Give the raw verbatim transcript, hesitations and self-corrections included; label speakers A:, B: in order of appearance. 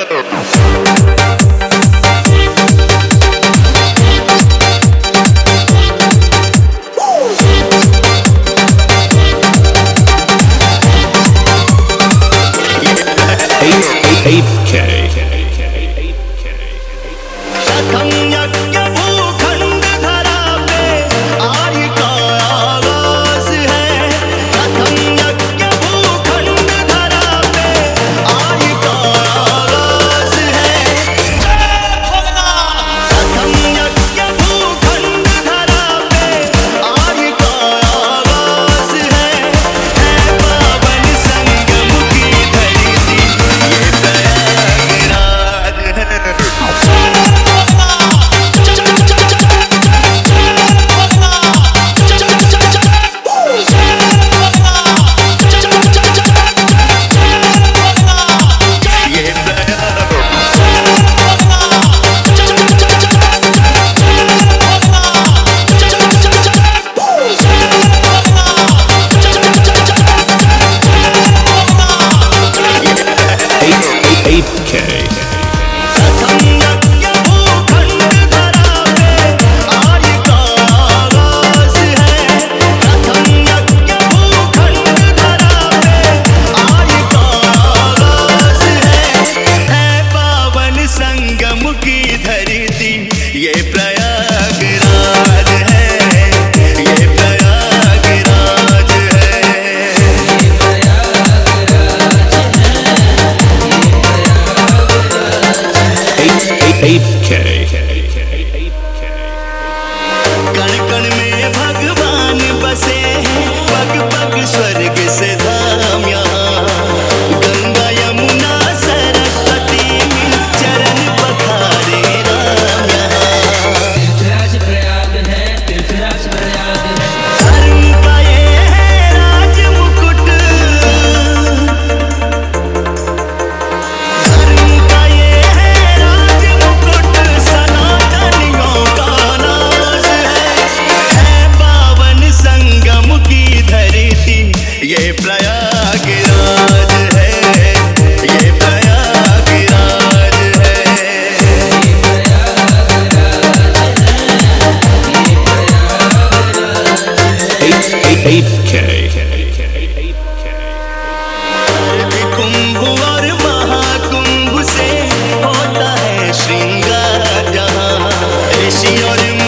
A: कण कण में भगवान बसे हैं, पग पग स्वर्ग से धाम यहाँ। गंगा यमुना सरस्वती मिल चरण पखारे राम यहाँ।
B: तीर्थराज प्रयाग है, तीर्थराज प्रयाग है।
A: धर्म का ये है राज मुकुट, धर्म का ये है राज मुकुट, सनातनियों का नाज है। है पावन संगम की धरती ये प्रयागराज है, ये प्रयागराज है। कुंभ और महाकुंभ से होता है श्रृंगार जहाँ, ऋषि और